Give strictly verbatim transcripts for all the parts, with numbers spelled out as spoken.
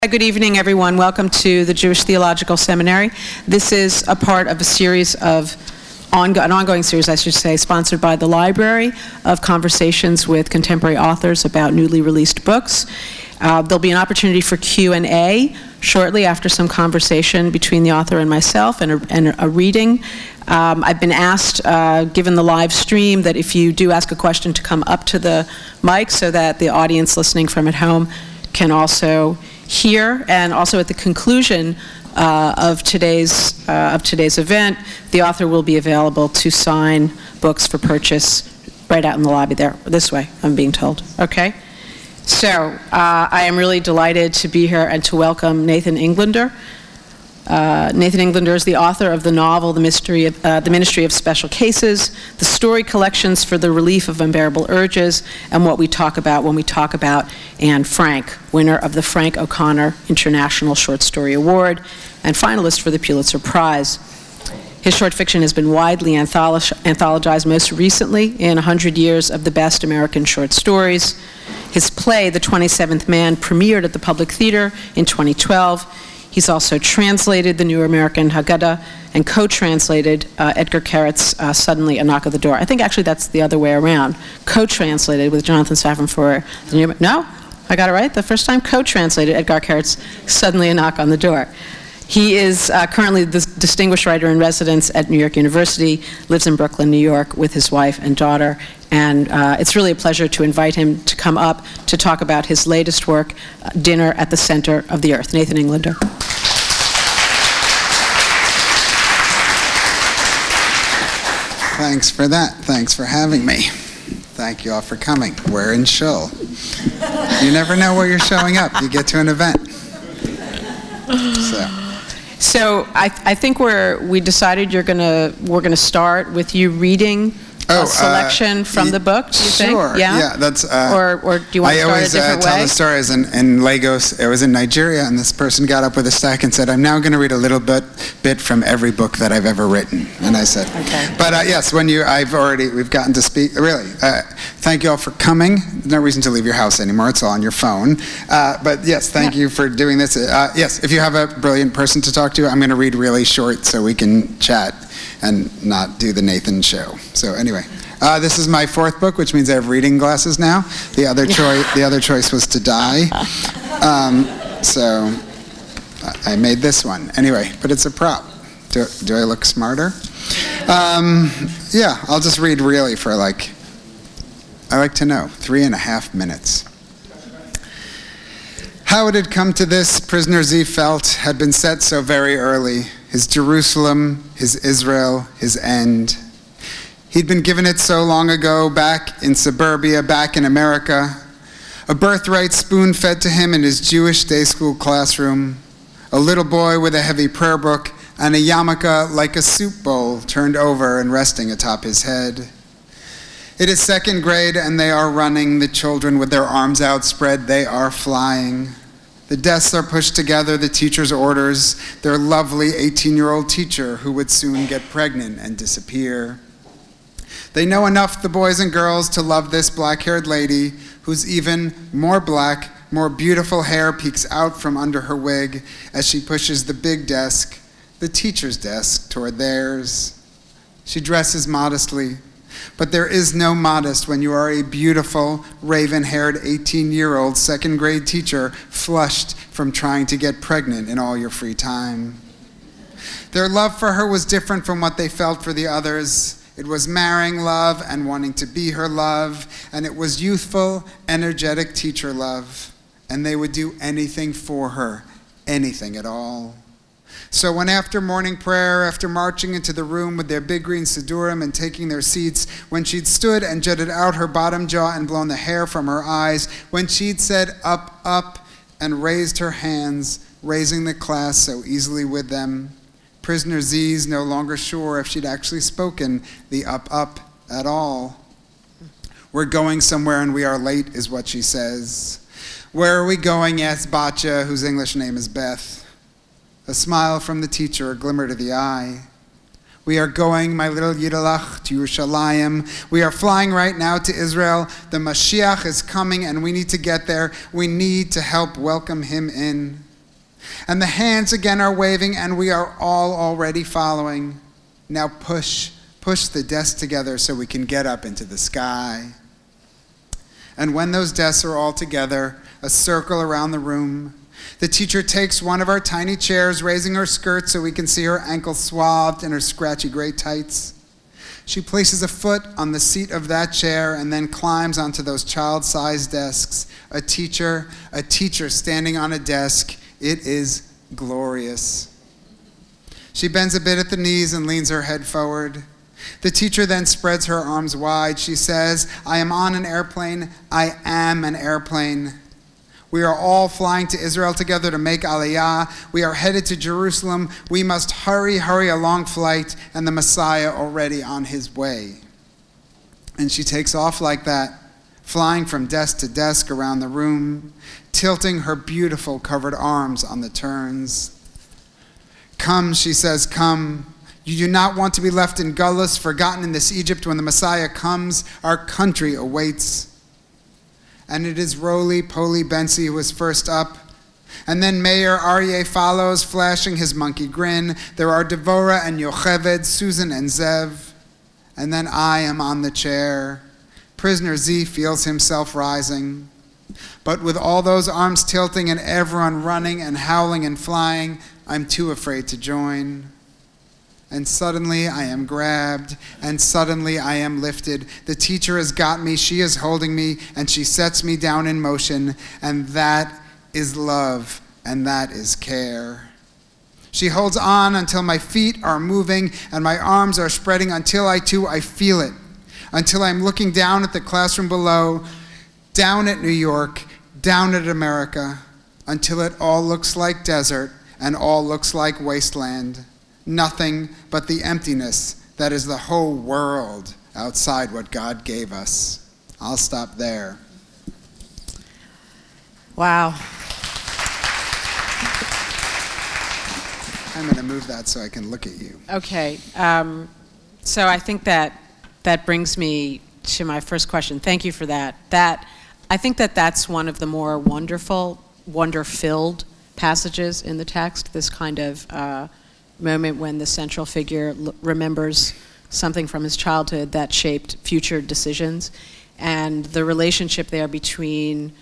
Good evening, everyone. Welcome to the Jewish Theological Seminary. This is a part of a series of, ongo- an ongoing series, I should say, sponsored by the library of conversations with contemporary authors about newly released books. Uh, there'll be an opportunity for Q and A shortly after some conversation between the author and myself and a, and a reading. Um, I've been asked, uh, given the live stream, that if you do ask a question to come up to the mic so that the audience listening from at home can also hear. And also at the conclusion uh, of today's uh, of today's event, the author will be available to sign books for purchase right out in the lobby there, this way, I'm being told. Okay? So uh, I am really delighted to be here and to welcome Nathan Englander. Uh, Nathan Englander is the author of the novel, The Mystery of, uh, The Ministry of Special Cases, the story collections for the relief of unbearable urges, and what we talk about when we talk about Anne Frank, winner of the Frank O'Connor International Short Story Award and finalist for the Pulitzer Prize. His short fiction has been widely antholog- anthologized, most recently in one hundred years of the Best American Short Stories. His play, The twenty-seventh Man, premiered at the Public Theater in twenty twelve. He's also translated the New American Haggadah and co-translated uh, Edgar Keret's uh, Suddenly a Knock at the Door. I think actually that's the other way around. Co-translated with Jonathan Safran for the New... No? I got it right the first time? Co-translated Edgar Keret's Suddenly a Knock on the Door. He is uh, currently the distinguished writer in residence at New York University, lives in Brooklyn, New York, with his wife and daughter. And uh, it's really a pleasure to invite him to come up to talk about his latest work, uh, Dinner at the Center of the Earth. Nathan Englander. Thanks for that. Thanks for having me. Thank you all for coming. We're in Shul. You never know where you're showing up. You get to an event. So. So I, I think we're we decided you're gonna we're gonna start with you reading oh, a selection uh, from the book. Do you sure. think? Yeah. Yeah. That's. Uh, or or do you want I to start always, a different uh, tell way? the story. I was in, in Lagos. I was in Nigeria, and this person got up with a stack and said, "I'm now going to read a little bit bit from every book that I've ever written." And I said, "Okay." But uh, yes, when you, I've already, we've gotten to speak. Really, uh, thank you all for coming. There's no reason to leave your house anymore. It's all on your phone. Uh, but yes, thank yeah. you for doing this. Uh, yes, if you have a brilliant person to talk to, I'm going to read really short so we can chat and not do the Nathan show. So anyway. Uh, this is my fourth book, which means I have reading glasses now. The other choice, the other choice was to die. Um, so I made this one anyway, but it's a prop. Do, do I look smarter? Um, yeah, I'll just read really for like, I like to know, three and a half minutes. How it had come to this, prisoner Z felt, had been set so very early. His Jerusalem, his Israel, his end. He'd been given it so long ago, back in suburbia, back in America. A birthright spoon-fed to him in his Jewish day school classroom. A little boy with a heavy prayer book and a yarmulke like a soup bowl turned over and resting atop his head. It is second grade and they are running, the children with their arms outspread, they are flying. The desks are pushed together, the teacher's orders, their lovely eighteen-year-old teacher who would soon get pregnant and disappear. They know enough, the boys and girls, to love this black-haired lady whose even more black, more beautiful hair peeks out from under her wig as she pushes the big desk, the teacher's desk, toward theirs. She dresses modestly, but there is no modest when you are a beautiful, raven-haired eighteen-year-old second-grade teacher flushed from trying to get pregnant in all your free time. Their love for her was different from what they felt for the others. It was marrying love and wanting to be her love, and it was youthful, energetic teacher love, and they would do anything for her, anything at all. So when after morning prayer, after marching into the room with their big green sidurim and taking their seats, when she'd stood and jutted out her bottom jaw and blown the hair from her eyes, when she'd said up, up, and raised her hands, raising the class so easily with them, Prisoner Z's no longer sure if she'd actually spoken the up, up at all. We're going somewhere and we are late, is what she says. Where are we going, asks Batya, whose English name is Beth. A smile from the teacher, a glimmer to the eye. We are going, my little Yiddelach, to Yerushalayim. We are flying right now to Israel. The Mashiach is coming and we need to get there. We need to help welcome him in. And the hands again are waving, and we are all already following. Now push, push the desks together so we can get up into the sky. And when those desks are all together, a circle around the room, the teacher takes one of our tiny chairs, raising her skirt so we can see her ankles swathed in her scratchy gray tights. She places a foot on the seat of that chair and then climbs onto those child-sized desks. A teacher, a teacher standing on a desk. It is glorious. She bends a bit at the knees and leans her head forward. The teacher then spreads her arms wide. She says, I am on an airplane. I am an airplane. We are all flying to Israel together to make Aliyah. We are headed to Jerusalem. We must hurry, hurry a long flight, and the Messiah already on his way. And she takes off like that, flying from desk to desk around the room, tilting her beautiful covered arms on the turns. Come, she says, come. You do not want to be left in Gullus, forgotten in this Egypt. When the Messiah comes, our country awaits. And it is Roly-Poly Bensi who is first up. And then Mayor Aryeh follows, flashing his monkey grin. There are Devorah and Yocheved, Susan and Zev. And then I am on the chair. Prisoner Z feels himself rising. But with all those arms tilting and everyone running and howling and flying, I'm too afraid to join. And suddenly I am grabbed, and suddenly I am lifted. The teacher has got me, she is holding me, and she sets me down in motion, and that is love, and that is care. She holds on until my feet are moving, and my arms are spreading, until I too, I feel it. Until I'm looking down at the classroom below, down at New York, down at America, until it all looks like desert, and all looks like wasteland. Nothing but the emptiness that is the whole world outside what God gave us. I'll stop there. Wow. I'm going to move that so I can look at you. Okay. Um, so I think that that brings me to my first question. Thank you for that. That I think that that's one of the more wonderful, wonder-filled passages in the text, this kind of uh, moment when the central figure l- remembers something from his childhood that shaped future decisions, and the relationship there between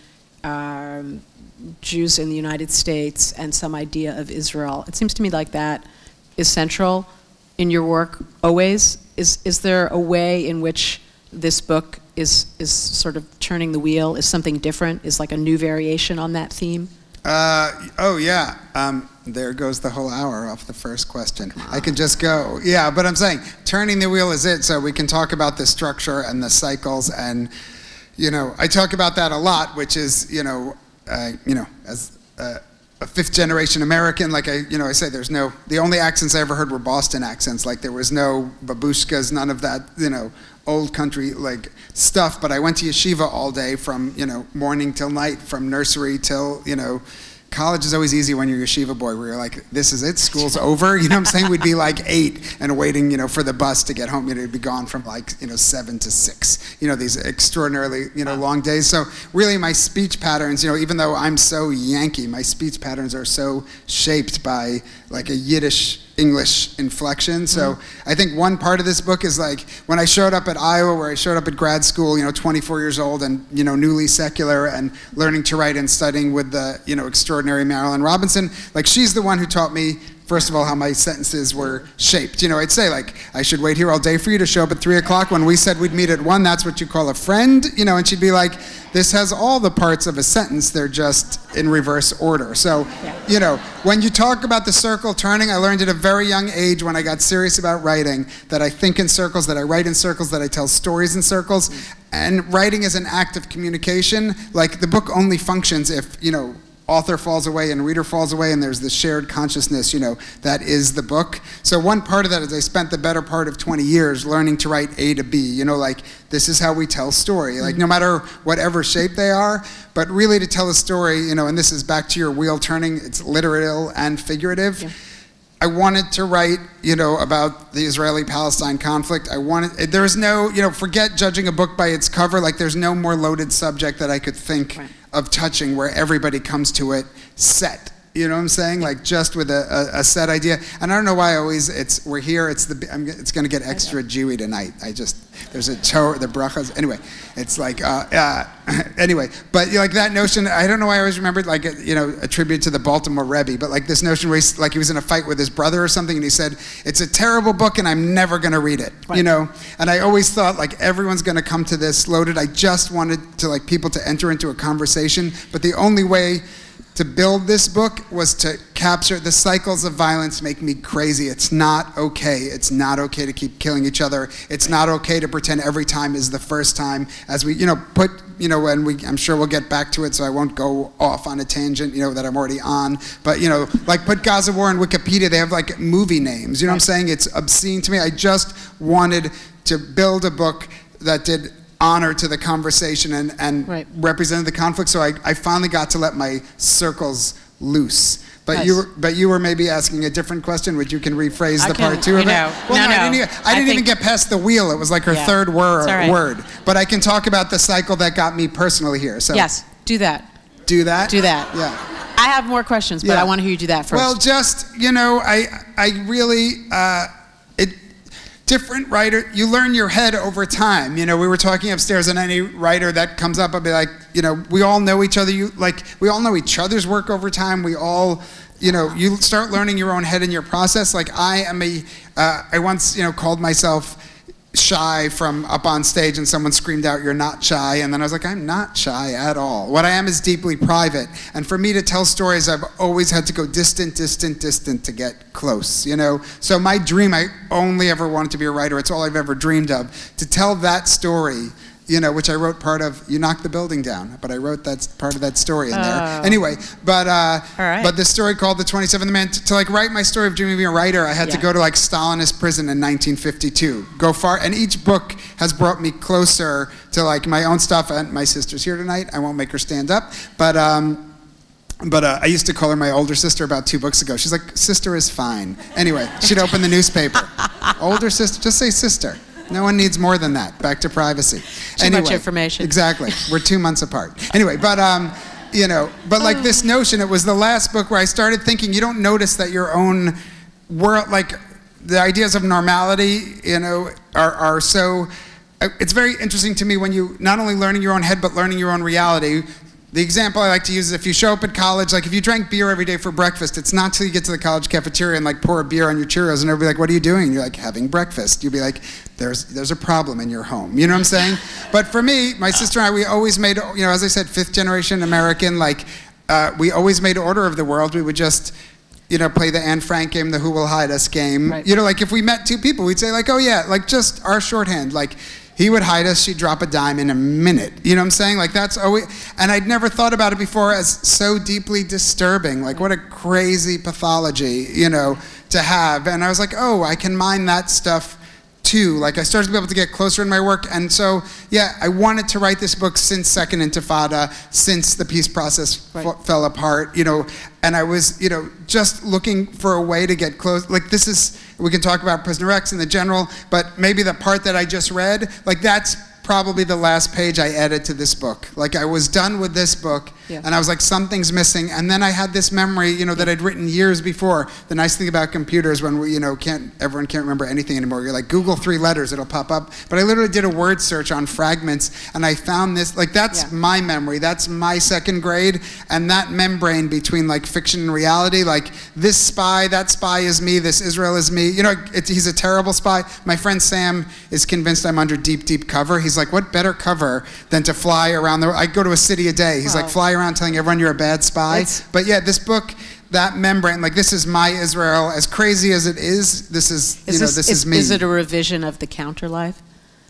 um, Jews in the United States and some idea of Israel. It seems to me like that is central in your work always. Is is there a way in which this book is is sort of turning the wheel, is something different, is like a new variation on that theme? Uh, oh, yeah. Um, there goes the whole hour off the first question. I could just go. Yeah, but I'm saying turning the wheel is it, so we can talk about the structure and the cycles. And, you know, I talk about that a lot, which is, you know, uh, you know, as uh, a fifth-generation American, like I, you know, I say there's no, the only accents I ever heard were Boston accents. Like there was no babushkas, none of that, you know, old country like stuff, but I went to yeshiva all day from, you know, morning till night, from nursery till, you know, college is always easy when you're a yeshiva boy, where you're like, this is it, school's over, you know what I'm saying? We'd be like eight and waiting, you know, for the bus to get home, you know, to be gone from like, you know, seven to six, you know, these extraordinarily, you know, long days. So really my speech patterns, you know, even though I'm so Yankee, my speech patterns are so shaped by like a Yiddish English inflection. So mm-hmm. I think one part of this book is like when I showed up at Iowa, where I showed up at grad school, you know, twenty-four years old and, you know, newly secular and learning to write and studying with the, you know, extraordinary Marilyn Robinson. Like she's the one who taught me, first of all, how my sentences were shaped. You know, I'd say like, I should wait here all day for you to show up at three o'clock. When we said we'd meet at one, that's what you call a friend, you know, and she'd be like, this has all the parts of a sentence, they're just in reverse order. So, yeah. you know, when you talk about the circle turning, I learned at a very young age when I got serious about writing that I think in circles, that I write in circles, that I tell stories in circles. Mm-hmm. And writing is an act of communication. Like the book only functions if, you know, author falls away and reader falls away, and there's this shared consciousness, you know, that is the book. So one part of that is I spent the better part of twenty years learning to write A to B, you know, like this is how we tell story, like no matter whatever shape they are, but really to tell a story, you know, and this is back to your wheel turning, it's literal and figurative. Yeah. I wanted to write, you know, about the Israeli-Palestine conflict. I wanted, there's no, you know, forget judging a book by its cover, like there's no more loaded subject that I could think right. of touching where everybody comes to it set You know what I'm saying? Like just with a, a, a set idea. And I don't know why I always, it's, we're here, it's the, I'm, it's going to get extra Jewy tonight. I just, there's a Torah, the brachas. Anyway, it's like, uh, uh, anyway, but you know, like that notion, I don't know why I always remembered like, you know, a tribute to the Baltimore Rebbe, but like this notion where he's, like he was in a fight with his brother or something and he said, it's a terrible book and I'm never going to read it, right. You know? And I always thought like everyone's going to come to this loaded. I just wanted to like people to enter into a conversation, but the only way to build this book was to capture the cycles of violence make me crazy. It's not okay. It's not okay to keep killing each other. It's not okay to pretend every time is the first time as we, you know, put, you know, and we, I'm sure we'll get back to it so I won't go off on a tangent, you know, that I'm already on. But, you know, like put Gaza War in Wikipedia, they have like movie names. You know what I'm saying? It's obscene to me. I just wanted to build a book that did honor to the conversation and, and right. represented the conflict. So I, I finally got to let my circles loose. But nice. you were, but you were maybe asking a different question, which you can rephrase I the can, part two of know, it. Well, no, no, no. I didn't, even, I didn't I even get past the wheel. It was like her yeah, third word, right. word. But I can talk about the cycle that got me personally here. So yes, do that. Do that? Do that. Yeah. I have more questions, but yeah. I want to hear you do that first. Well, just, you know, I, I really... Uh, different writer, you learn your head over time. You know, we were talking upstairs, and any writer that comes up, I'll be like, you know, we all know each other. You like, we all know each other's work over time. We all, you know, you start learning your own head in your process. Like I am a, uh, I once, you know, called myself shy from up on stage and someone screamed out, "You're not shy." And then I was like, I'm not shy at all. What I am is deeply private. And for me to tell stories, I've always had to go distant, distant, distant to get close, you know? So my dream, I only ever wanted to be a writer. It's all I've ever dreamed of. To tell that story, you know, which I wrote part of, you knocked the building down, but I wrote that part of that story in oh. there. Anyway, but uh, right. but the story called The twenty-seventh Man, to, to like write my story of dreaming of being a writer, I had yeah. to go to like Stalinist prison in nineteen fifty-two. Go far, and each book has brought me closer to like my own stuff. And my sister's here tonight. I won't make her stand up, but um, but uh, I used to call her my older sister about two books ago. She's like, sister is fine. Anyway, she'd open the newspaper. Older sister, just say sister. No one needs more than that. Back to privacy. Too anyway, much information. Exactly. We're two months apart. Anyway, but um, you know, but like this notion, it was the last book where I started thinking you don't notice that your own world, like the ideas of normality, you know, are are so. It's very interesting to me when you not only learning your own head but learning your own reality. The example I like to use is if you show up at college, like if you drank beer every day for breakfast, it's not till you get to the college cafeteria and like pour a beer on your Cheerios and everybody like, what are you doing? And you're like, having breakfast. You'd be like, there's there's a problem in your home. You know what I'm saying? But for me, my sister and I, we always made, you know, as I said, fifth generation American, like uh, we always made order of the world. We would just, you know, play the Anne Frank game, the Who Will Hide Us game. Right. You know, like if we met two people, we'd say like, oh yeah, like just our shorthand, like, he would hide us, she'd drop a dime in a minute. You know what I'm saying? Like that's always, and I'd never thought about it before as so deeply disturbing. Like what a crazy pathology, you know, to have. And I was like, oh, I can mine that stuff too. Like I started to be able to get closer in my work. And so, yeah, I wanted to write this book since Second Intifada, since the peace process right. f- fell apart, you know, and I was, you know, just looking for a way to get close. Like this is, we can talk about Prisoner X and the general, but maybe the part that I just read, like that's probably the last page I added to this book. Like I was done with this book yeah. and I was like, something's missing. And then I had this memory, you know, that I'd written years before. The nice thing about computers when we, you know, can't, everyone can't remember anything anymore. You're like, Google three letters, it'll pop up. But I literally did a word search on fragments and I found this, like that's yeah. my memory. That's my second grade. And that membrane between like fiction and reality, like this spy, that spy is me, this Israel is me. You know, it, he's a terrible spy. My friend Sam is convinced I'm under deep, deep cover. He's like, what better cover than to fly around the, I go to a city a day. He's oh. like, fly around telling everyone you're a bad spy. It's, but yeah, this book, that membrane, like this is my Israel, as crazy as it is, this is, is you know, this, this is, is me. Is it a revision of the Counterlife?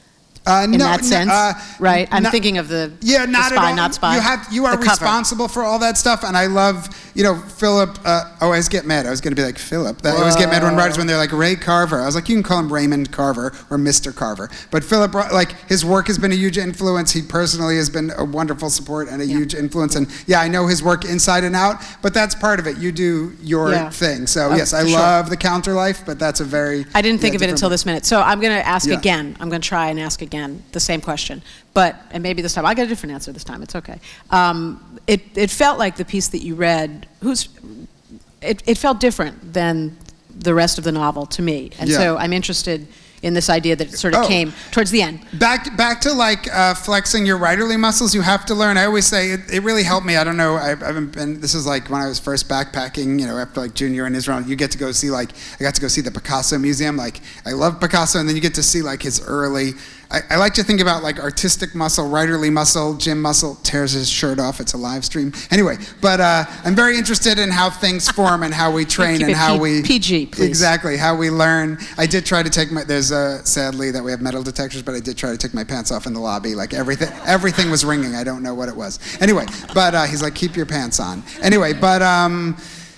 Uh, in no, that sense, uh, right? I'm not, thinking of the, yeah, not the spy, at all. not spy. You have, you are responsible for all that stuff, and I love, you know, Philip. Uh, oh, I always get mad. I was going to be like Philip. I always get mad when writers when they're like Ray Carver. I was like, you can call him Raymond Carver or Mister Carver, but Philip, like his work has been a huge influence. He personally has been a wonderful support and a yeah. huge influence. And yeah, I know his work inside and out, but that's part of it. You do your yeah. thing. So oh, yes, I love sure. the Counterlife, but that's a very I didn't think yeah, of it until book. this minute. So I'm going to ask yeah. again. I'm going to try and ask again. again, the same question. But, and maybe this time, I'll get a different answer this time, it's okay. Um, it, it felt like the piece that you read, who's, it, it felt different than the rest of the novel to me. And yeah. so I'm interested in this idea that it sort of oh, came towards the end. Back back to like uh, flexing your writerly muscles, you have to learn. I always say it, it really helped me. I don't know, I, I haven't been, this is like when I was first backpacking, you know, after like junior in Israel, you get to go see like, I got to go see the Picasso Museum. Like, I love Picasso, and then you get to see like his early, I, I like to think about like artistic muscle, writerly muscle. Jim Muscle tears his shirt off. It's a live stream. Anyway, but uh, I'm very interested in how things form and how we train and how P- we... P G, please. Exactly, how we learn. I did try to take my, there's uh, sadly that we have metal detectors, but I did try to take my pants off in the lobby. Like everything, everything was ringing. I don't know what it was. Anyway, but uh, he's like, keep your pants on. Anyway, but... Um,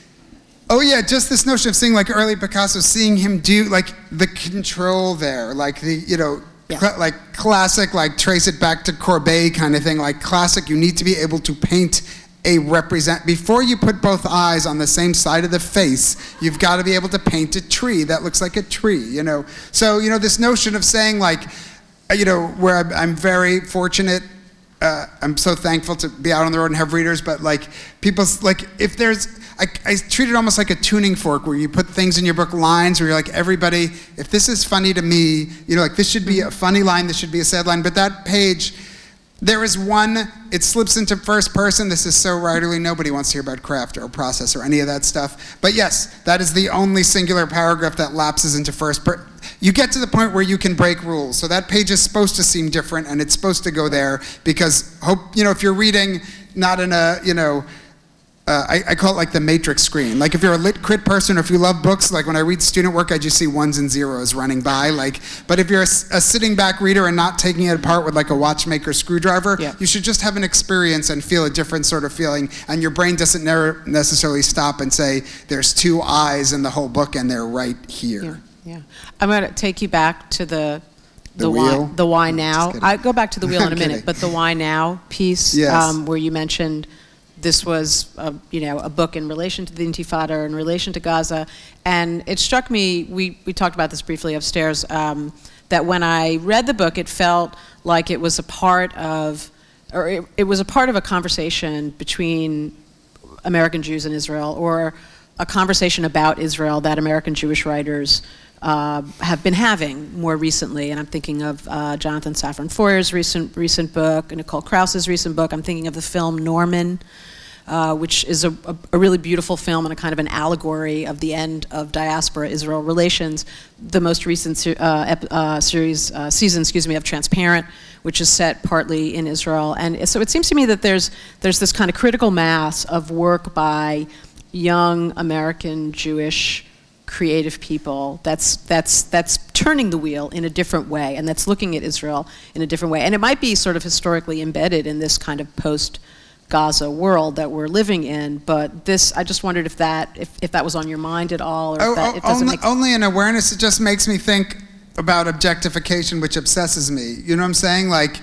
Oh yeah, just this notion of seeing like early Picasso, seeing him do like the control there, like the, you know, yeah. cl- like classic, like trace it back to Courbet kind of thing, like classic, you need to be able to paint a represent, before you put both eyes on the same side of the face, you've got to be able to paint a tree that looks like a tree, you know. So, you know, this notion of saying like, you know, where I'm, I'm very fortunate, uh, I'm so thankful to be out on the road and have readers, but like people, like if there's, I, I treat it almost like a tuning fork where you put things in your book, lines where you're like, everybody, if this is funny to me, you know, like this should be a funny line, this should be a sad line, but that page, there is one, it slips into first person. This is so writerly, nobody wants to hear about craft or process or any of that stuff. But yes, that is the only singular paragraph that lapses into first person. You get to the point where you can break rules. So that page is supposed to seem different, and it's supposed to go there because, hope you know, if you're reading not in a, you know, Uh, I, I call it like the matrix screen. Like if you're a lit crit person or if you love books, like when I read student work, I just see ones and zeros running by. Like, but if you're a, a sitting back reader and not taking it apart with like a watchmaker screwdriver, yeah. you should just have an experience and feel a different sort of feeling. And your brain doesn't ne- necessarily stop and say, there's two eyes in the whole book and they're right here. Yeah, yeah. I'm going to take you back to the The, the wheel? why, the why now. I go back to the wheel in a minute, kidding. but the why now piece, Yes. um, where you mentioned this was, a, you know, a book in relation to the Intifada, in relation to Gaza, and it struck me. We we talked about this briefly upstairs. Um, that when I read the book, it felt like it was a part of, or it, it was a part of a conversation between American Jews and Israel, or a conversation about Israel that American Jewish writers Uh, have been having more recently, and I'm thinking of uh, Jonathan Safran Foer's recent recent book, Nicole Krauss's recent book. I'm thinking of the film Norman, uh, which is a, a, a really beautiful film and a kind of an allegory of the end of diaspora-Israel relations. The most recent uh, ep- uh, series uh, season, excuse me, of Transparent, which is set partly in Israel, and so it seems to me that there's there's this kind of critical mass of work by young American Jewish creative people that's that's that's turning the wheel in a different way, and that's looking at Israel in a different way. And it might be sort of historically embedded in this kind of post-Gaza world that we're living in, but this, I just wondered if that if, if that was on your mind at all, or if oh, that, oh, it doesn't only, make... only an awareness. It just makes me think about objectification, which obsesses me. You know what I'm saying? Like,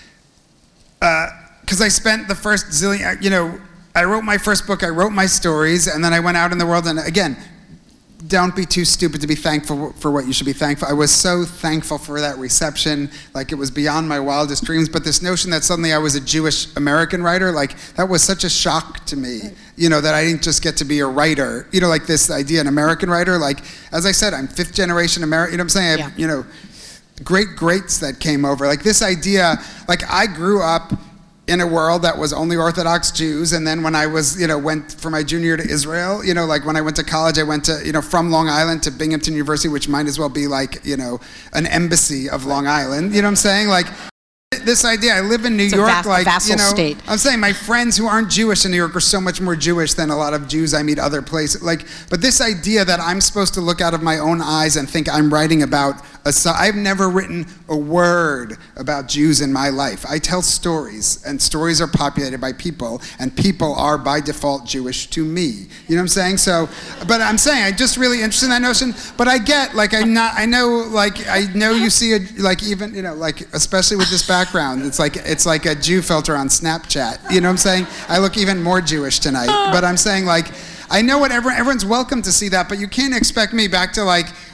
because uh, I spent the first zillion, you know, I wrote my first book, I wrote my stories, and then I went out in the world, and again, don't be too stupid to be thankful for what you should be thankful. I was so thankful for that reception, like it was beyond my wildest dreams. But this notion that suddenly I was a Jewish American writer, like that was such a shock to me, you know, that I didn't just get to be a writer, you know, like this idea, an American writer. Like, as I said, I'm fifth generation American, you know what I'm saying? I have, Yeah. you know, great greats that came over. Like this idea, like I grew up in a world that was only Orthodox Jews, and then when I was, you know, went for my junior year to Israel, you know, like when I went to college, I went to, you know, from Long Island to Binghamton University, which might as well be like, you know, an embassy of Long Island, you know what I'm saying? Like, this idea, I live in New It's a York, vas- like, vassal you know, state. I'm saying my friends who aren't Jewish in New York are so much more Jewish than a lot of Jews I meet other places. Like, but this idea that I'm supposed to look out of my own eyes and think I'm writing about a, I've never written a word about Jews in my life. I tell stories, and stories are populated by people, and people are by default Jewish to me. You know what I'm saying? So, but I'm saying I'm just really interested in that notion. But I get, like, I'm not, I know, like, I know you see it, like, even, you know, like, especially with this background, it's like, it's like a Jew filter on Snapchat. You know what I'm saying? I look even more Jewish tonight. But I'm saying, like, I know what everyone, everyone's welcome to see that, but you can't expect me back to like,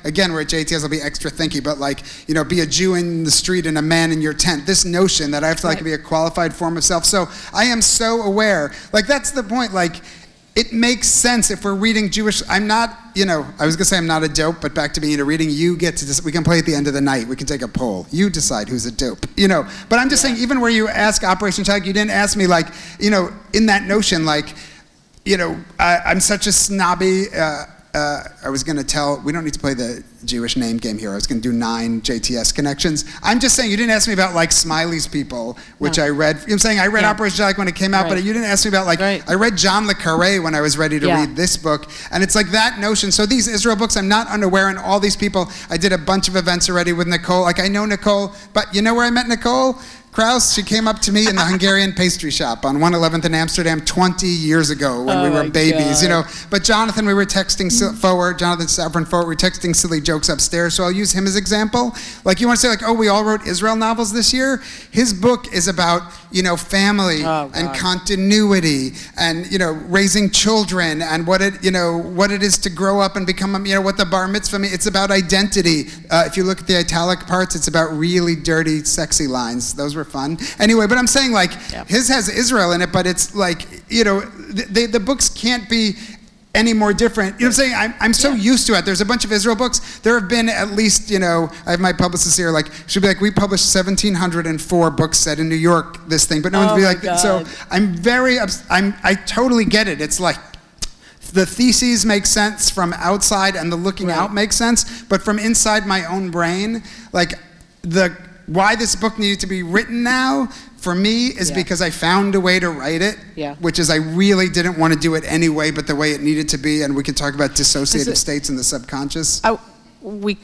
again, we're at J T S, I'll be extra thinky, but like, you know, be a Jew in the street and a man in your tent. This notion that I have to like Right. be a qualified form of self. So I am so aware. Like, that's the point. Like, it makes sense if we're reading Jewish. I'm not, you know, I was going to say I'm not a dope, but back to being a reading, you get to, just, we can play at the end of the night. We can take a poll. You decide who's a dope, you know. But I'm just Yeah. saying, even where you ask Operation Child, you didn't ask me, like, you know, in that notion, like, you know, I, I'm such a snobby, uh, uh, I was going to tell, we don't need to play the Jewish name game here. I was going to do nine J T S connections. I'm just saying, you didn't ask me about like Smiley's People, which No. I read. You know what I'm saying? I read Yeah. Operation Child when it came out, Right. but you didn't ask me about like, Right. I read John le Carré when I was ready to Yeah. read this book. And it's like that notion. So these Israel books, I'm not unaware, and all these people, I did a bunch of events already with Nicole. Like, I know Nicole, but you know where I met Nicole? Kraus, she came up to me in the Hungarian pastry shop on one eleventh in Amsterdam twenty years ago when Oh we were my babies, you God. know. But Jonathan, we were texting si- forward, Jonathan Safran forward, we were texting silly jokes upstairs, so I'll use him as example. Like, you want to say like, oh, we all wrote Israel novels this year? His book is about, you know, family Oh, and God. continuity and, you know, raising children and what it, you know, what it is to grow up and become, a- you know, what the bar mitzvah means. It's about identity. Uh, if you look at the italic parts, it's about really dirty, sexy lines. Those were fun. Anyway, but I'm saying, like, Yep. his has Israel in it, but it's like, you know, th- they, the books can't be any more different. You know what I'm saying? I'm, I'm so Yeah. used to it. There's a bunch of Israel books. There have been at least, you know, I have my publicist here, like, she'll be like, we published one thousand seven hundred four books set in New York, this thing, but no Oh one's be my like, so God. I'm very, ups- I'm, I totally get it. It's like, the theses make sense from outside and the looking Right. out makes sense, but from inside my own brain, like, the, why this book needed to be written now, for me, is Yeah. because I found a way to write it, Yeah. which is I really didn't want to do it anyway, but the way it needed to be, and we can talk about dissociative it- states in the subconscious. I, we,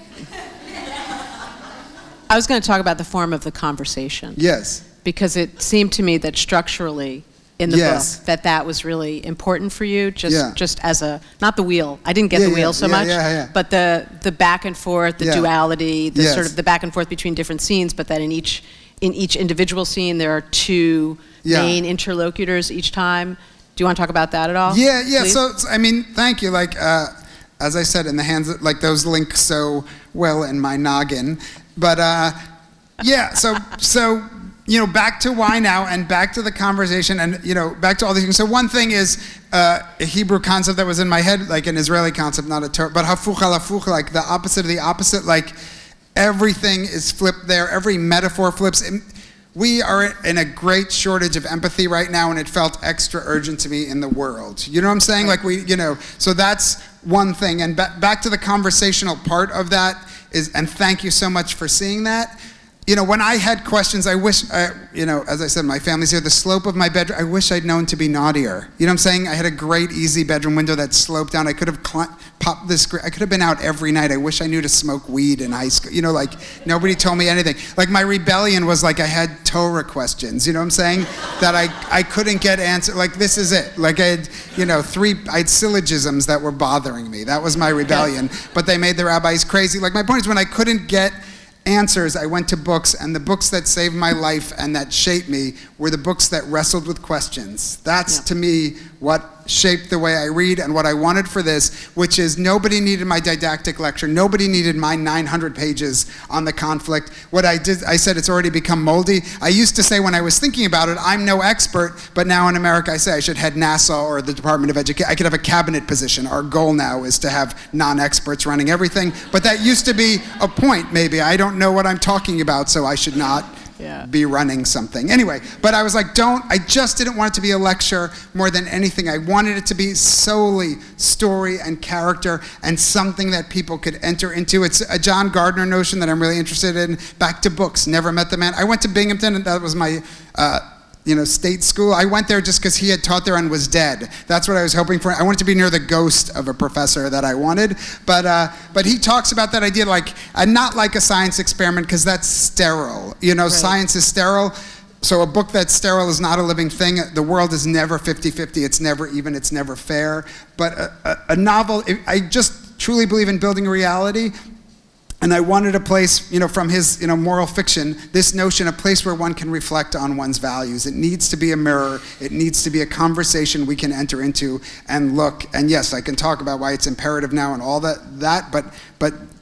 I was going to talk about the form of the conversation. Yes. Because it seemed to me that structurally in the Yes. book that that was really important for you, just Yeah. just as a, not the wheel, I didn't get Yeah, the yeah, wheel so yeah, much, yeah, yeah. but the the back and forth, the Yeah. duality, the Yes. sort of the back and forth between different scenes, but that in each in each individual scene there are two Yeah. main interlocutors each time. Do you want to talk about that at all? Yeah, yeah. please? So, so, I mean, thank you. Like, uh, as I said, in the hands, of, like those link so well in my noggin. But uh, yeah, so so you know, back to why now, and back to the conversation, and you know, back to all these things. So one thing is uh, a Hebrew concept that was in my head, like an Israeli concept, not a Torah, but hafuch al hafuch, like the opposite of the opposite. Like everything is flipped there. Every metaphor flips. And we are in a great shortage of empathy right now, and it felt extra urgent to me in the world. You know what I'm saying? Like we, you know, so that's one thing. And ba- back to the conversational part of that is, and thank you so much for seeing that. You know, when I had questions, I wish, I, you know, as I said, my family's here, the slope of my bedroom, I wish I'd known to be naughtier. You know what I'm saying? I had a great, easy bedroom window that sloped down. I could have cl- popped this, gr- I could have been out every night. I wish I knew to smoke weed in high school. You know, like, nobody told me anything. Like, my rebellion was like I had Torah questions, you know what I'm saying? That I, I couldn't get answered. Like, this is it. Like, I had, you know, three, I had syllogisms that were bothering me. That was my rebellion. But they made the rabbis crazy. Like, my point is, when I couldn't get answers, I went to books, and the books that saved my life and that shaped me were the books that wrestled with questions. That's, Yeah. to me, what shaped the way I read and what I wanted for this, which is nobody needed my didactic lecture. Nobody needed my nine hundred pages on the conflict. What I did, I said it's already become moldy. I used to say when I was thinking about it, I'm no expert, but now in America I say I should head NASA or the Department of Education. I could have a cabinet position. Our goal now is to have non-experts running everything, but that used to be a point maybe. I don't know what I'm talking about, so I should not Yeah. be running something. Anyway, but I was like, don't, I just didn't want it to be a lecture more than anything. I wanted it to be solely story and character and something that people could enter into. It's a John Gardner notion that I'm really interested in. Back to books, never met the man. I went to Binghamton, and that was my, uh, you know, state school. I went there just because he had taught there and was dead. That's what I was hoping for. I wanted to be near the ghost of a professor that I wanted. But uh, but he talks about that idea, like, and not like a science experiment, because that's sterile. You know, Right. science is sterile. So a book that's sterile is not a living thing. The world is never fifty-fifty. It's never even. It's never fair. But a, a, a novel, I just truly believe in building a reality. And I wanted a place, you know, from his, you know, moral fiction, this notion, a place where one can reflect on one's values. It needs to be a mirror. It needs to be a conversation we can enter into and look. And yes, I can talk about why it's imperative now and all that, that but, but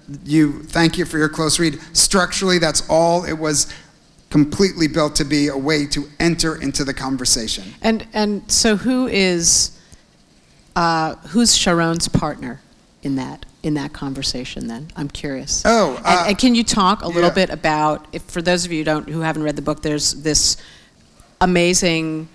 you, thank you for your close read. Structurally, that's all it was completely built to be, a way to enter into the conversation. And and so who is, uh, who's Sharon's partner in that, in that conversation then? I'm curious. Oh, uh, and, and can you talk a little yeah. bit about, if for those of you who don't, who haven't read the book, there's this amazing,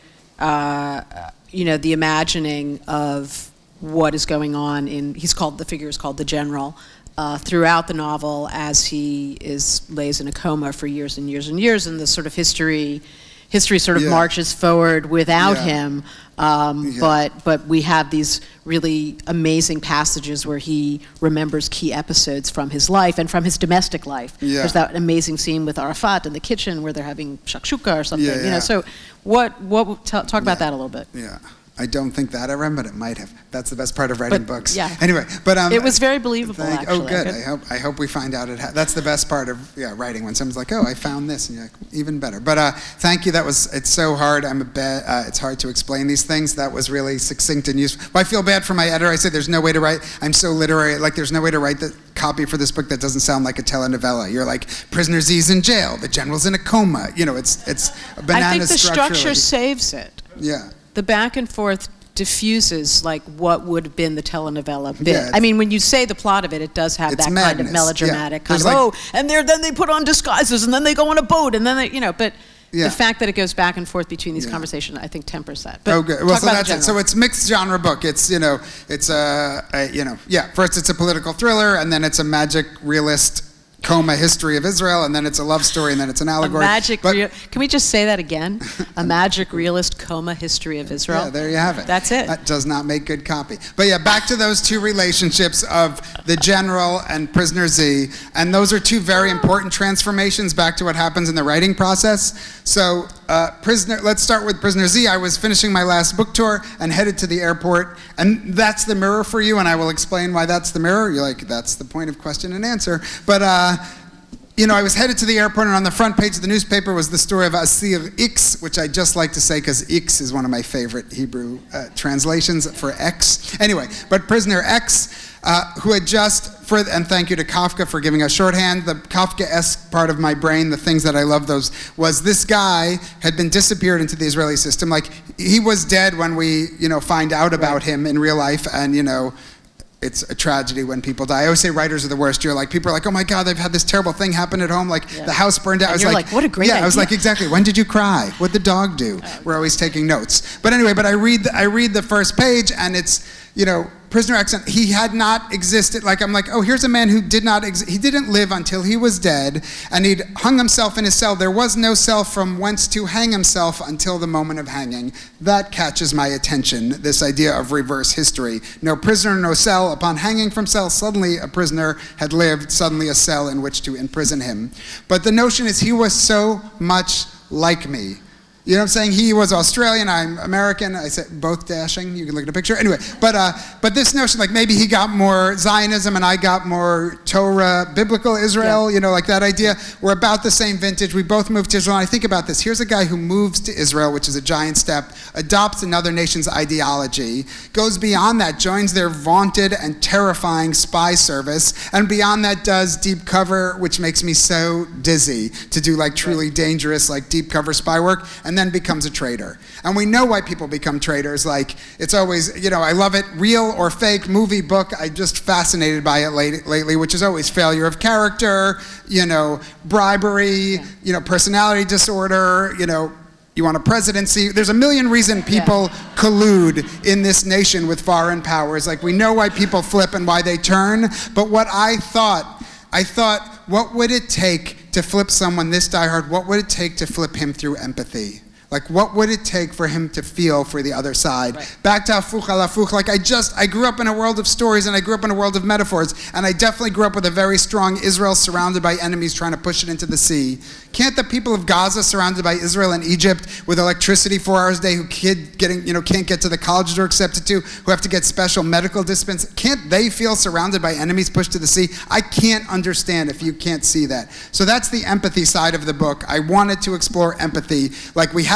uh, you know, the imagining of what is going on in, he's called, the figure is called the General, uh, throughout the novel as he is, lays in a coma for years and years and years, and the sort of history, history sort of Yeah. marches forward without Yeah. him, um, Yeah. but, but we have these really amazing passages where he remembers key episodes from his life and from his domestic life. Yeah. There's that amazing scene with Arafat in the kitchen where they're having shakshuka or something, Yeah, you know, yeah. so what, what, t- talk about Yeah. that a little bit. Yeah. I don't think that I read, but it might have. That's the best part of writing But, books. yeah. Anyway, but um, It was very believable, thank- actually. Oh, good. I could- I hope I hope we find out it. Ha- that's the best part of yeah writing, when someone's like, "Oh, I found this," and you're like, "Even better." But uh, thank you. That was. It's so hard. I'm a bad. Uh, it's hard to explain these things. That was really succinct and useful. Well, I feel bad for my editor. I said, "There's no way to write." I'm so literary. Like, there's no way to write the copy for this book that doesn't sound like a telenovela. You're like, prisoner Z's in jail. The general's in a coma. You know, it's it's a banana I think the structure structurally. saves it. Yeah. The back and forth diffuses like what would have been the telenovela bit. Yeah, I mean, when you say the plot of it, it does have It's that kind madness, of melodramatic yeah. kind of, There's like- oh, and they're, then they put on disguises, and then they go on a boat, and then they, you know, but Yeah. the fact that it goes back and forth between these Yeah. conversations, I think tempers that. But Oh, good. Well, talk so about that's the it. So general. it's mixed genre book. It's, you know, it's a, a, you know, yeah, first it's a political thriller, and then it's a magic realist coma history of Israel, and then it's a love story, and then it's an A allegory. magic, But- real, can we just say that again? A magic realist coma history of Israel. Yeah, there you have it. That's it. That does not make good copy. But yeah, back to those two relationships of the general and prisoner Z, and those are two very important transformations back to what happens in the writing process. So, uh, prisoner, let's start with prisoner Z. I was finishing my last book tour and headed to the airport, and that's the mirror for you, and I will explain why that's the mirror. You're like, that's the point of question and answer. But, uh, you know, I was headed to the airport, and on the front page of the newspaper was the story of Asir X, which I just like to say because X is one of my favorite Hebrew uh, translations for X. Anyway, but prisoner X, uh, who had just, for, and thank you to Kafka for giving us shorthand, the Kafka-esque part of my brain, the things that I love those, was this guy had been disappeared into the Israeli system. Like, he was dead when we, you know, find out about Right. him in real life, and, you know, it's a tragedy when people die. I always say writers are the worst. You're like, people are like, oh my God, they've had this terrible thing happen at home. Like, Yeah. the house burned down. And I was you're like, like, what a great yeah, I was idea. like, exactly. When did you cry? What'd the dog do? We're always taking notes. But anyway, but I read, the, I read the first page, and it's, you know, prisoner X, he had not existed. Like, I'm like, oh, here's a man who did not exist. He didn't live until he was dead, and he'd hung himself in his cell. There was no cell from whence to hang himself until the moment of hanging. That catches my attention, this idea of reverse history. No prisoner, no cell. Upon hanging from cell, suddenly a prisoner had lived, suddenly a cell in which to imprison him. But the notion is he was so much like me. You know what I'm saying? He was Australian, I'm American. I said both dashing. You can look at a picture. Anyway, but uh, but this notion, like maybe he got more Zionism and I got more Torah, biblical Israel, Yeah. you know, like that idea. We're about the same vintage. We both moved to Israel. And I think about this. Here's a guy who moves to Israel, which is a giant step, adopts another nation's ideology, goes beyond that, joins their vaunted and terrifying spy service, and beyond that does deep cover, which makes me so dizzy to do like truly dangerous, like deep cover spy work. And then becomes a traitor. And we know why people become traitors. Like, it's always, you know, I love it, real or fake, movie, book, I'm just fascinated by it late, lately, which is always failure of character, you know, bribery, Yeah. you know, personality disorder, you know, you want a presidency. There's a million reasons people Yeah. collude in this nation with foreign powers. Like, we know why people flip and why they turn, but what I thought, I thought, what would it take to flip someone this diehard? What would it take to flip him through empathy? Like, what would it take for him to feel for the other side? Right. Back to Hafuch al Hafuch, like I just, I grew up in a world of stories and I grew up in a world of metaphors, and I definitely grew up with a very strong Israel surrounded by enemies trying to push it into the sea. Can't the people of Gaza surrounded by Israel and Egypt with electricity four hours a day, who kid getting, you know, can't get to the college they're accepted to, who have to get special medical dispense, can't they feel surrounded by enemies pushed to the sea? I can't understand if you can't see that. So that's the empathy side of the book. I wanted to explore empathy. Like, we have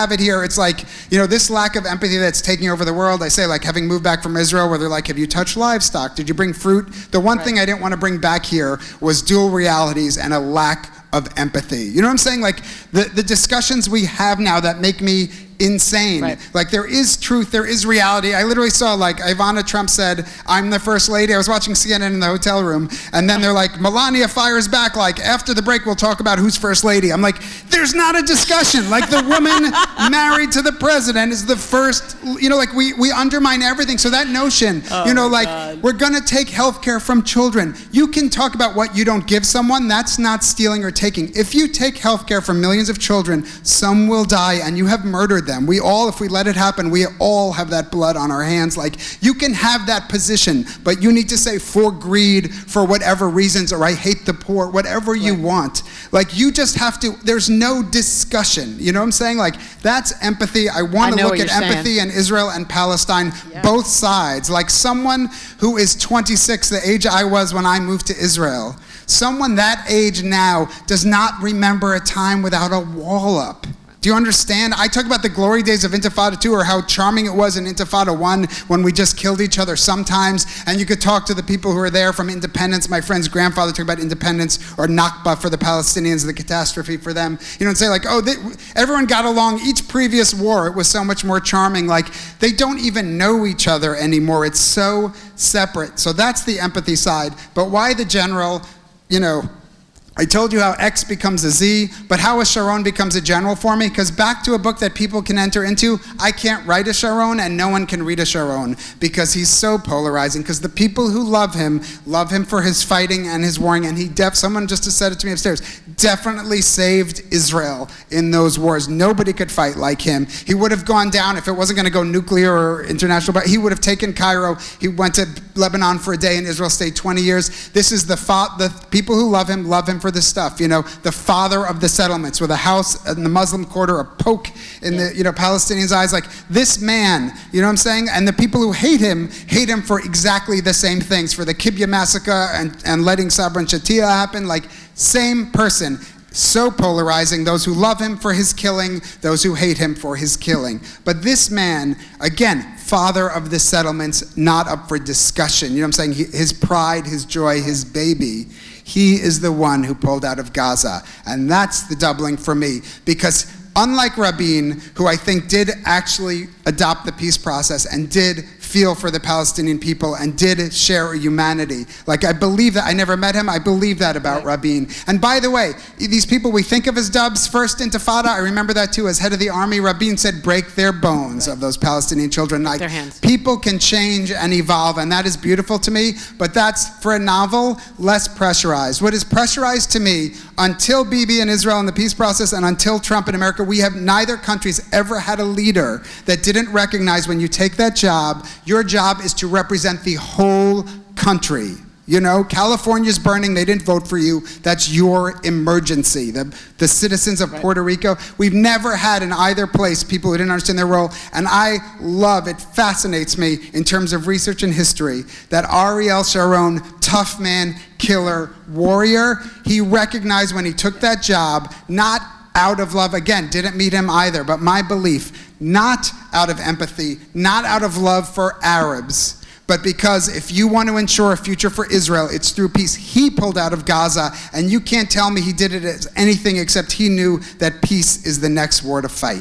have it here. It's like, you know, this lack of empathy that's taking over the world. I say, like, having moved back from Israel, where they're like, have you touched livestock? Did you bring fruit? The one Right. thing I didn't want to bring back here was dual realities and a lack of empathy. You know what I'm saying? Like, the, the discussions we have now that make me insane. Right. Like, there is truth, there is reality. I literally saw, like, Ivana Trump said, I'm the first lady. I was watching C N N in the hotel room, and then they're like, Melania fires back, like, after the break we'll talk about who's first lady. I'm like, there's not a discussion. Like, the woman married to the president is the first, you know, like, we, we undermine everything. So that notion, Oh you know, my like, God. we're gonna take health care from children. You can talk about what you don't give someone, that's not stealing or taking. If you take health care from millions of children, some will die, and you have murdered them. We all, if we let it happen, we all have that blood on our hands. Like, you can have that position, but you need to say for greed, for whatever reasons, or I hate the poor, whatever you Right. want. Like, you just have to, there's no discussion. You know what I'm saying? Like, that's empathy. I want I to know look what at you're empathy in Israel and Palestine, Yeah. both sides. Like, someone who is twenty-six, the age I was when I moved to Israel, someone that age now does not remember a time without a wall up. Do you understand? I talk about the glory days of Intifada two, or how charming it was in Intifada one when we just killed each other sometimes, and you could talk to the people who were there from independence. My friend's grandfather talked about independence, or Nakba for the Palestinians, the catastrophe for them. You know, and say like, oh, they, everyone got along. Each previous war, it was so much more charming. Like, they don't even know each other anymore. It's so separate. So that's the empathy side. But why the general, you know, I told you how X becomes a Z, but how a Sharon becomes a general for me, because back to a book that people can enter into, I can't write a Sharon and no one can read a Sharon, because he's so polarizing, because the people who love him, love him for his fighting and his warring, and he def, someone just said it to me upstairs, definitely saved Israel in those wars. Nobody could fight like him. He would have gone down, if it wasn't going to go nuclear or international, but he would have taken Cairo. He went to Lebanon for a day, and Israel stayed twenty years. This is the, fa- the people who love him, love him for this stuff, you know, the father of the settlements, with a house in the Muslim quarter, a poke in yeah. the, you know, Palestinians' eyes. Like, this man, you know what I'm saying? And the people who hate him, hate him for exactly the same things, for the Kibbutz massacre and, and letting Sabra and Shatila happen. Like, same person. So polarizing, those who love him for his killing, those who hate him for his killing. But this man, again, father of the settlements, not up for discussion. You know what I'm saying? He, his pride, his joy, his baby, he is the one who pulled out of Gaza. And that's the doubling for me. Because unlike Rabin, who I think did actually adopt the peace process and did feel for the Palestinian people and did share a humanity. Like, I believe that. I never met him. I believe that about right. Rabin. And by the way, these people we think of as dubs, first Intifada, I remember that too, as head of the army, Rabin said, break their bones right. of those Palestinian children. Like, their hands. People can change and evolve, and that is beautiful to me, but that's, for a novel, less pressurized. What is pressurized to me, until Bibi in Israel and the peace process, and until Trump in America, we have neither countries ever had a leader that didn't recognize when you take that job, your job is to represent the whole country. You know, California's burning, they didn't vote for you. That's your emergency. The, the citizens of right. Puerto Rico, we've never had in either place people who didn't understand their role. And I love, it fascinates me in terms of research and history, that Ariel Sharon, tough man, killer, warrior, he recognized when he took that job, not out of love, again, didn't meet him either, but my belief, not out of empathy, not out of love for Arabs, but because if you want to ensure a future for Israel, it's through peace. He pulled out of Gaza, and you can't tell me he did it as anything except he knew that peace is the next war to fight.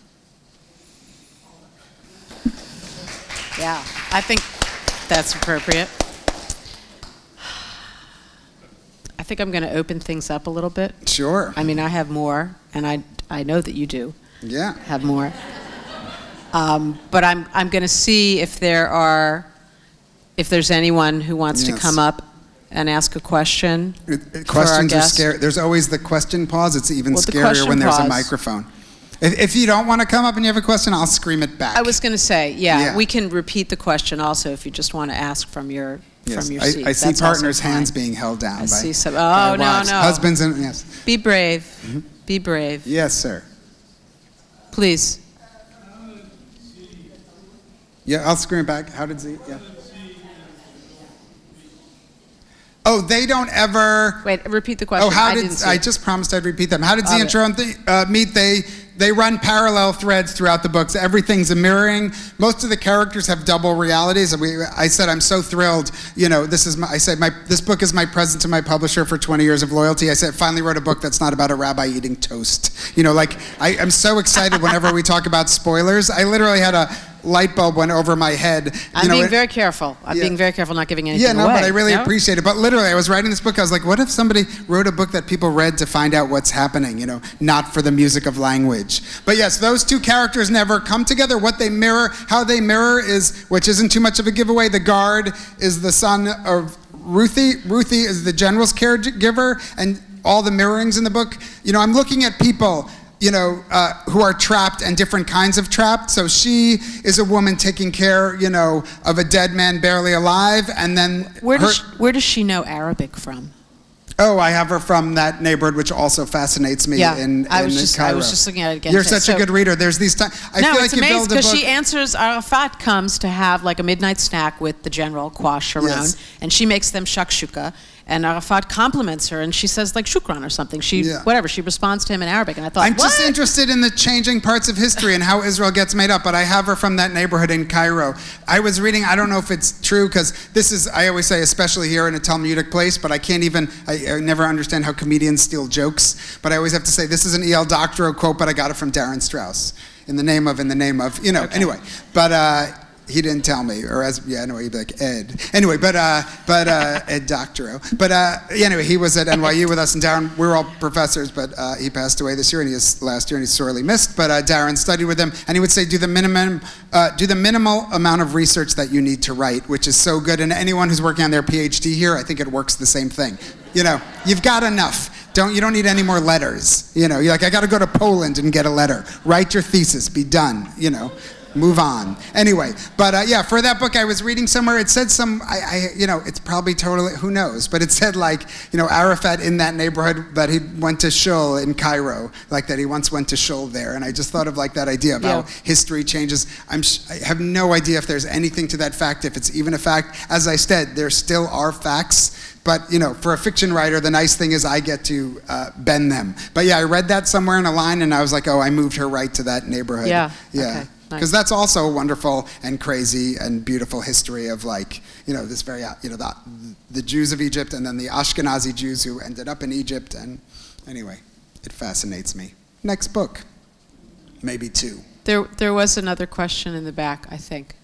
Yeah, I think that's appropriate. I think I'm going to open things up a little bit. Sure. I mean, I have more, and I, I know that you do. Yeah. Have more. Um, but I'm I'm going to see if there are, if there's anyone who wants yes. to come up and ask a question. It, it, questions are scary. There's always the question pause. It's even well, scarier when there's pause. a microphone. If, if you don't want to come up and you have a question, I'll scream it back. I was going to say, yeah, yeah, we can repeat the question also if you just want to ask from your yes. from your I, seat. I see That's partners' also hands fine. being held down. I by, see some. by Oh no, wives. no. Husbands and yes. Be brave. Mm-hmm. Be brave. Yes, sir. Please. Yeah, I'll scream it back. How did Z? Yeah. Oh, they don't ever. Wait, repeat the question. Oh, how I did didn't see I it. just promised I'd repeat them? How did Z Love and Sharon th- uh, meet? They they run parallel threads throughout the books. Everything's a mirroring. Most of the characters have double realities. And we, I said, I'm so thrilled. You know, this is my, I said, my, this book is my present to my publisher for twenty years of loyalty. I said, finally wrote a book that's not about a rabbi eating toast. You know, like, I, I'm so excited whenever we talk about spoilers. I literally had a light bulb went over my head. You I'm know, being it, very careful. I'm yeah. being very careful not giving anything Yeah, no, away. but I really no? appreciate it. But literally, I was writing this book, I was like, what if somebody wrote a book that people read to find out what's happening, you know, not for the music of language. But yes, those two characters never come together. What they mirror, how they mirror is, which isn't too much of a giveaway, the guard is the son of Ruthie. Ruthie is the general's caregiver, and all the mirrorings in the book. You know, I'm looking at people, you know, uh, who are trapped and different kinds of trapped. So she is a woman taking care, you know, of a dead man barely alive, and then Where her, does, she, where does she know Arabic from? oh, I have her from that neighborhood, which also fascinates me. Yeah, in, in I was just Cairo. I was just looking at it again. You're today. such So, a good reader. There's these times. I no, feel it's like you amazing build a because book. she answers. Arafat comes to have like a midnight snack with the general Kwa Sharon, Yes. and she makes them shakshuka. And Arafat compliments her, and she says like shukran or something. She Yeah. whatever. She responds to him in Arabic, and I thought, I'm what? just interested in the changing parts of history and how Israel gets made up, but I have her from that neighborhood in Cairo. I was reading, I don't know if it's true, because this is, I always say, especially here in a Talmudic place, but I can't even, I, I never understand how comedians steal jokes, but I always have to say, this is an E L Doctorow quote, but I got it from Darren Strauss. In the name of, in the name of, you know, Okay. anyway. But, uh, he didn't tell me, or as, yeah, anyway, he'd be like, Ed. Anyway, but, uh, but, uh, Ed Doctorow. But, uh, yeah, anyway, he was at N Y U with us, and Darren, we were all professors, but, uh, he passed away this year, and he is last year, and he's sorely missed, but, uh, Darren studied with him, and he would say, do the minimum, uh, do the minimal amount of research that you need to write, which is so good, and anyone who's working on their PhD here, I think it works the same thing. You know, you've got enough. Don't, you don't need any more letters. You know, you're like, I gotta go to Poland and get a letter. Write your thesis, be done, you know. Move on. Anyway, but uh, yeah, for that book I was reading somewhere, it said some, I, I, you know, it's probably totally, who knows, but it said like, you know, Arafat in that neighborhood, that he went to Shul in Cairo, like that he once went to Shul there, and I just thought of like that idea of Yeah. how history changes. I'm, sh- I have no idea if there's anything to that fact, if it's even a fact. As I said, there still are facts. But, you know, for a fiction writer, the nice thing is I get to uh, bend them. But yeah, I read that somewhere in a line, and I was like, oh, I moved her right to that neighborhood. Yeah, Yeah. okay, Because nice. that's also a wonderful and crazy and beautiful history of, like, you know, this very, uh, you know, the, the Jews of Egypt and then the Ashkenazi Jews who ended up in Egypt. And anyway, it fascinates me. Next book. Maybe two. There, there was another question in the back, I think.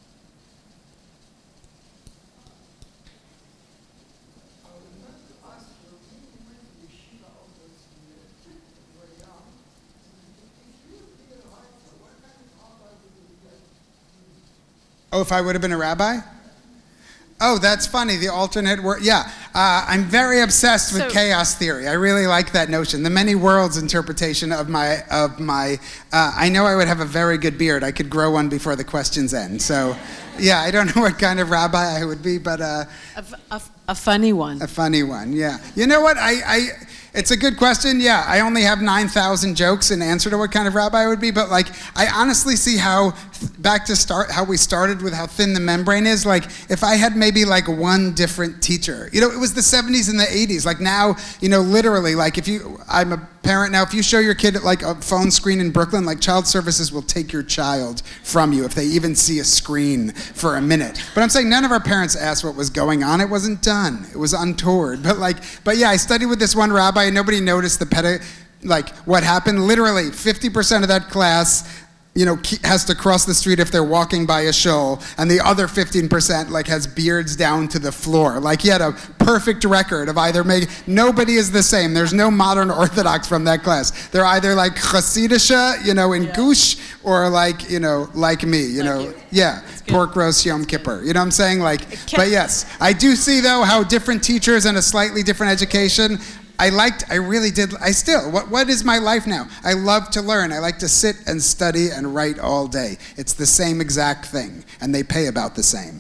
Oh, if I would have been a rabbi? Oh, that's funny, the alternate world. Yeah, uh, I'm very obsessed with So- chaos theory. I really like that notion. The many worlds interpretation of my, of my. Uh, I know I would have a very good beard. I could grow one before the questions end. So, yeah, I don't know what kind of rabbi I would be, but uh, A, a, a funny one. a funny one, yeah. You know what, I, I it's a good question, yeah. I only have nine thousand jokes in answer to what kind of rabbi I would be, but like, I honestly see how, back to start, how we started with how thin the membrane is, like, if I had maybe like one different teacher, you know, it was the seventies and the eighties, like now, you know, literally, like if you, I'm a parent now, if you show your kid like a phone screen in Brooklyn, like child services will take your child from you if they even see a screen for a minute. But I'm saying none of our parents asked what was going on. It wasn't done. It was untoward. But like, but yeah, I studied with this one rabbi and nobody noticed the pedi- like what happened. Literally fifty percent of that class, you know, has to cross the street if they're walking by a shul, and the other fifteen percent like has beards down to the floor. Like he had a perfect record of either making, nobody is the same. There's no modern Orthodox from that class. They're either like Hasidisha, you know, in yeah. Gush, or like, you know, like me, you like know, you. yeah, pork roast Yom Kippur. You know what I'm saying? Like, but yes, I do see though how different teachers and a slightly different education, I liked, I really did, I still, what what is my life now? I love to learn. I like to sit and study and write all day. It's the same exact thing, and they pay about the same.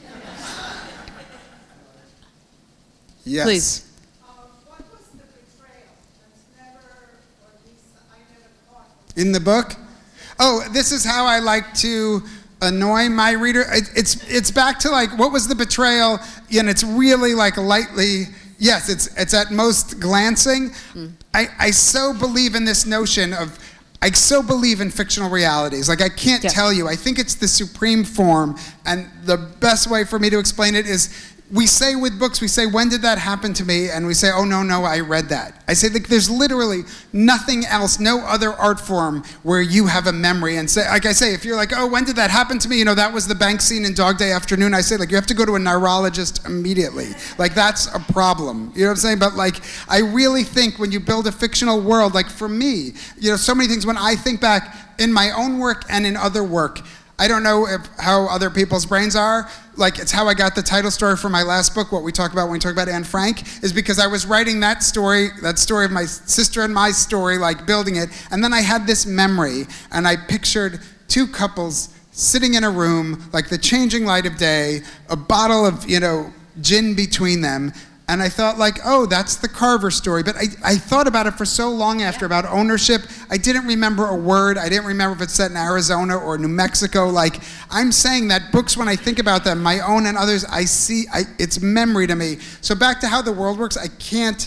Yes. Please. Uh, what was the betrayal? That's never, or at least I never caught. In the book? Oh, this is how I like to annoy my reader. It, it's it's back to like, what was the betrayal? And it's really like lightly, yes, it's it's at most glancing. Mm. I, I so believe in this notion of, I so believe in fictional realities. Like, I can't Yeah. tell you. I think it's the supreme form, and the best way for me to explain it is, we say with books, we say, when did that happen to me? And we say, oh, no, no, I read that. I say, like, there's literally nothing else, no other art form where you have a memory. And say, like I say, if you're like, oh, when did that happen to me? You know, that was the bank scene in Dog Day Afternoon. I say, like, you have to go to a neurologist immediately. Like, that's a problem. You know what I'm saying? But, like, I really think when you build a fictional world, like, for me, you know, so many things, when I think back in my own work and in other work, I don't know if, how other people's brains are. Like, it's how I got the title story for my last book, what we talk about when we talk about Anne Frank, is because I was writing that story, that story of my sister and my story, like building it, and then I had this memory, and I pictured two couples sitting in a room, like the changing light of day, a bottle of, you know, gin between them, and I thought, like, oh, that's the Carver story. But I, I thought about it for so long after, about ownership. I didn't remember a word. I didn't remember if it's set in Arizona or New Mexico. Like, I'm saying that books, when I think about them, my own and others, I see, I, it's memory to me. So back to how the world works, I can't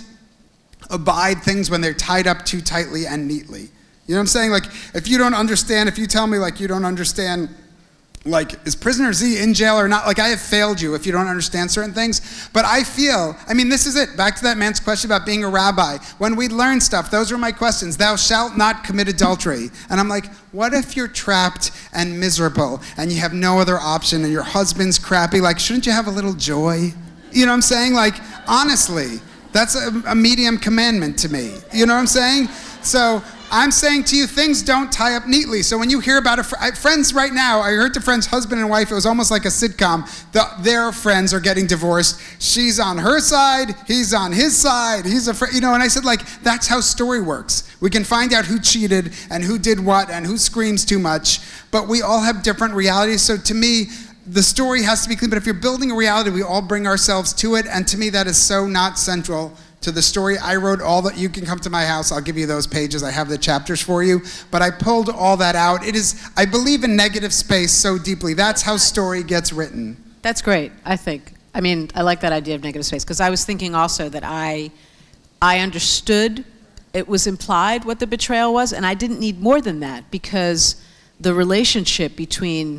abide things when they're tied up too tightly and neatly. You know what I'm saying? Like, if you don't understand, if you tell me, like, you don't understand, like, is Prisoner Z in jail or not? Like, I have failed you if you don't understand certain things. But I feel, I mean, this is it. Back to that man's question about being a rabbi. When we learn stuff, those were my questions. Thou shalt not commit adultery. And I'm like, what if you're trapped and miserable and you have no other option and your husband's crappy? Like, shouldn't you have a little joy? You know what I'm saying? Like, honestly, that's a, a medium commandment to me. You know what I'm saying? So I'm saying to you, things don't tie up neatly. So when you hear about a fr- I, friends right now, I heard the friend's husband and wife, it was almost like a sitcom. The, their friends are getting divorced. She's on her side, he's on his side, he's a fr- you know, and I said, like, that's how story works. We can find out who cheated and who did what and who screams too much, but we all have different realities. So to me, the story has to be clean, but if you're building a reality, we all bring ourselves to it, and to me that is so not central to the story. I wrote all that. You can come to my house, I'll give you those pages, I have the chapters for you, but I pulled all that out. It is, I believe in negative space so deeply. That's how story gets written. That's great, I think. I mean, I like that idea of negative space, because I was thinking also that I, I understood it was implied what the betrayal was, and I didn't need more than that, because the relationship between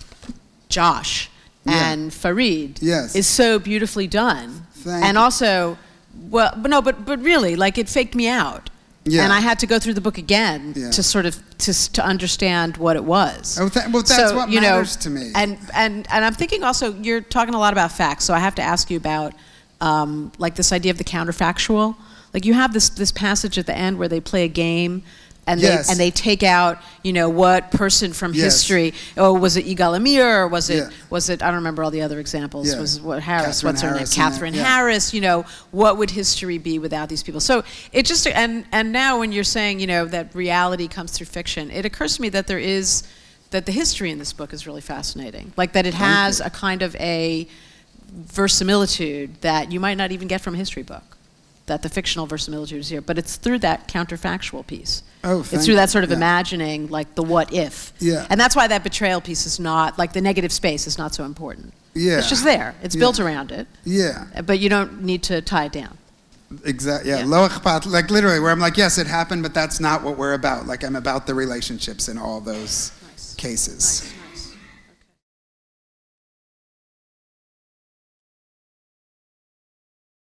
Josh Yeah. and Farid Yes. is so beautifully done. Thank and you. also, well, but no, but but really, like, it faked me out. Yeah. And I had to go through the book again Yeah. to sort of to s- to understand what it was. Oh, th- well, that's So, what you know, matters to me. And and and I'm thinking also, you're talking a lot about facts, so I have to ask you about um, like this idea of the counterfactual. Like, you have this this passage at the end where they play a game. And Yes. they and they take out, you know, what person from Yes. history. Oh, was it Yigal Amir, or was it Yeah. was it? I don't remember all the other examples. Yeah. Was it what Harris? Catherine what's her Harris in name? there, Catherine yeah. Harris. You know, what would history be without these people? So it just and and now when you're saying, you know, that reality comes through fiction, it occurs to me that there is that the history in this book is really fascinating. Like, that it Thank has you. a kind of a verisimilitude that you might not even get from a history book. That the fictional verisimilitude is here, but it's through that counterfactual piece. Oh, it's thank through you. that sort of Yeah. imagining, like, the what if. Yeah. And that's why that betrayal piece is not, like, the negative space is not so important. Yeah. It's just there. It's Yeah. built around it, Yeah, but you don't need to tie it down. exactly. Yeah, Yeah. lo akhpat, like literally, where I'm like, yes, it happened, but that's not what we're about. Like, I'm about the relationships in all those Nice. cases. Nice.